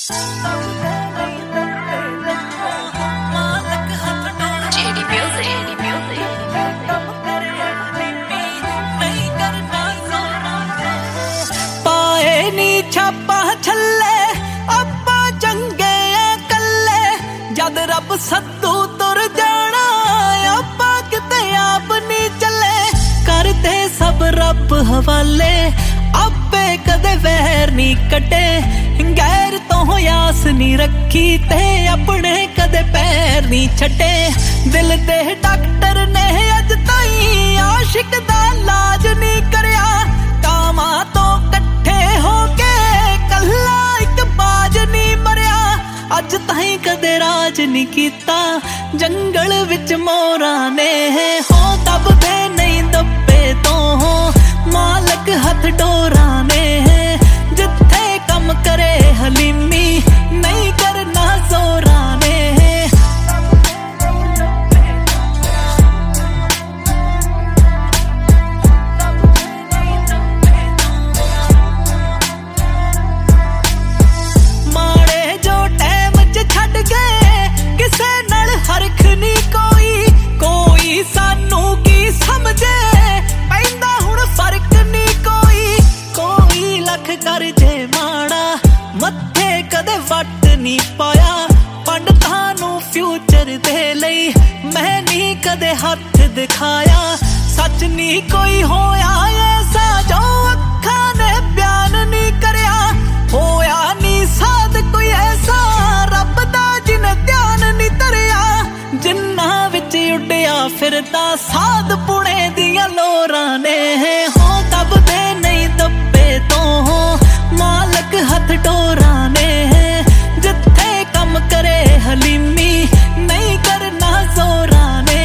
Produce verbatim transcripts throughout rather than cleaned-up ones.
ਪਾਏ ਨੀ ਛਾਪਾ ਛੱਲੇ ਆਪਾਂ ਚੰਗੇ ਆ ਕੱਲੇ, ਜਦ ਰੱਬ ਸੱਦੂ ਤੁਰ ਜਾਣਾ ਆਪਾਂ ਕਿਤੇ ਆਪ ਨੀ ਚੱਲੇ। ਕਰਦੇ ਸਭ ਰੱਬ ਹਵਾਲੇ, ਆਪੇ ਕਦੇ ਵਹਿਰ ਨੀ ਕੱਟੇ, ਗੈਰ ਤੋਂ ਆਸ ਨੀ ਰੱਖੀ ਤੇ ਆਪਣੇ ਕਦੇ ਪੈਰ ਨੀ ਛੱਡੇ। ਦਿਲ ਦੇ ਡਾਕਟਰ ਨੇ ਅੱਜ ਤਾਈਂ ਆਸ਼ਿਕ ਦਾ ਇਲਾਜ ਨੀ ਕਰਿਆ, ਕਾਮਾਂ ਤੋਂ ਇਕੱਠੇ ਹੋ ਕੇ ਕੱਲਾ ਇੱਕ ਬਾਜ ਨੀ ਮਰਿਆ। ਅੱਜ ਤਾਈਂ ਕਦੇ ਰਾਜ ਨੀ ਕੀਤਾ ਜੰਗਲ ਵਿੱਚ ਮੋਰਾਂ ਨੇ, ਹੋ ਦੱਬਦੇ ਨਹੀਂ ਦੱਬੇ ਤੋਂ ਮਾਲਕ ਹੱਥ ਡੋਰਾਂ ਨੇ। ਜਿੱਥੇ ਕੰਮ ਕਰੇ ਹਲੀਮੀ ਨਹੀਂ ਕਰਨਾ ਜ਼ੋਰਾਂ ਨੇ। ਮਾੜੇ ਜੋ ਟਾਈਮ ਚ ਛੱਡ ਗਏ ਕਿਸੇ ਨਾਲ ਹਰਖ ਨੀ ਕੋਈ, ਕੋਈ ਸਾਨੂੰ ਕੀ ਸਮਝੇ ਪੈਂਦਾ ਹੁਣ ਫਰਕ ਨੀ ਕੋਈ। ਕੋਈ ਲੱਖ ਕਰ ਜੇ ਮਾੜਾ ਮੱਥੇ ਕਦੇ ਵੱਟ ਨੀ ਪਾਇਆ, ਪੰਡਤਾਂ ਨੂੰ ਫਿਊਚਰ ਦੇ ਲਈ ਮੈਂ ਨੀ ਕਦੇ ਹੱਥ ਦਿਖਾਇਆ। ਸੱਚ ਨੀ ਕੋਈ ਹੋਇਆ ਐਸਾ ਜੋ ਅੱਖਾਂ ਨੇ ਬਿਆਨ ਨੀ ਕਰਿਆ, ਹੋਇਆ ਨੀ ਸਾਧ ਕੋਈ ਐਸਾ ਰੱਬ ਦਾ ਜਿਨ ਧਿਆਨ ਨੀ ਧਰਿਆ। ਜਿੰਨਾਂ ਵਿੱਚ ਉੱਡਿਆ ਫਿਰਦਾ ਸਾਧ ਪੁਣੇ ਦੀਆਂ ਲੋਰਾਂ ਨੇ, ਹੋ ਦੱਬਦੇ ਨਹੀਂ ਦੱਬੇ ਤੋਂ ਮਾਲਕ ਹੱਥ ਡੋਰਾਂ ਨੇ। ਜਿੱਥੇ ਕੰਮ ਕਰੇ ਹਲੀਮੀ ਨਹੀਂ ਕਰਨਾ ਜ਼ੋਰਾਂ ਨੇ।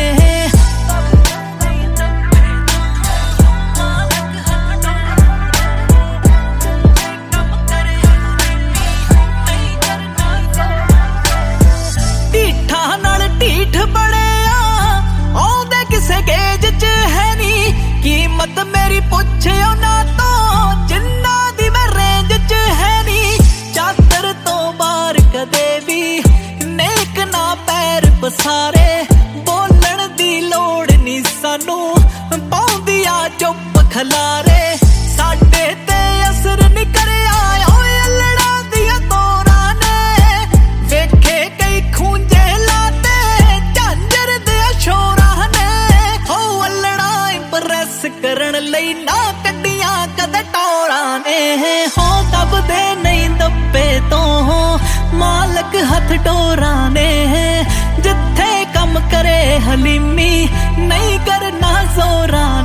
ਢੀਠਾਂ ਨਾਲ ਢੀਠ ਬਣਿਆ ਆਉਂਦੇ ਕਿਸੇ ਗੇਜ ਚ ਹੈ ਨੀ, ਕੀਮਤ ਮੇਰੀ ਪੁੱਛਿਓ ਨਾ ਤੋਂ ਜਿੰਨਾਂ ਦੀ ਮੈਂ ਰੇਂਜ ਚ ਹੈ ਨੀ। ਚਾਦਰ ਤੋਂ ਬਾਹਰ ਕਦੇ ਵੀ ਨੇਕ ਨਾ ਪੈਰ ਪਸਾਰੇ, ਬੋਲਣ ਦੀ ਲੋੜ ਨੀ ਸਾਨੂੰ ਪਾਉਂਦੀ ਆ ਚੁੱਪ ਖਲਾਰੇ। ਸਾਡੇ ਤੇ ਅਸਰ ਨੀ ਕਰਿਆ ਓਏ ਅਲੜਾਂ ਦੀਆਂ ਤੋਰਾਂ ਨੇ, ਵੇਖੇ ਕਈ ਖੂੰਜੇ ਲਾਤੇ ਝਾਂਜਰ ਦੇ ਸ਼ੋਰਾਂ ਨੇ। ਹੋ ਅਲੜਾਂ ਇੰਪ੍ਰੈਸ ਕਰਨ ਲਈ ਨਾ ਕੱਢੀਆਂ ਕਦੇ ਟੋਰਾਂ ਨੇ, ਹੋ ਦੱਬਦੇ ਨਹੀਂ ਦੱਬੇ ਤੋਂ ਮਾਲਕ ਹੱਥ ਡੋਰਾਂ ਨੇ। ਜਿੱਥੇ ਕੰਮ ਕਰੇ ਹਲੀਮੀ ਨਹੀਂ ਕਰਨਾ ਜ਼ੋਰਾਂ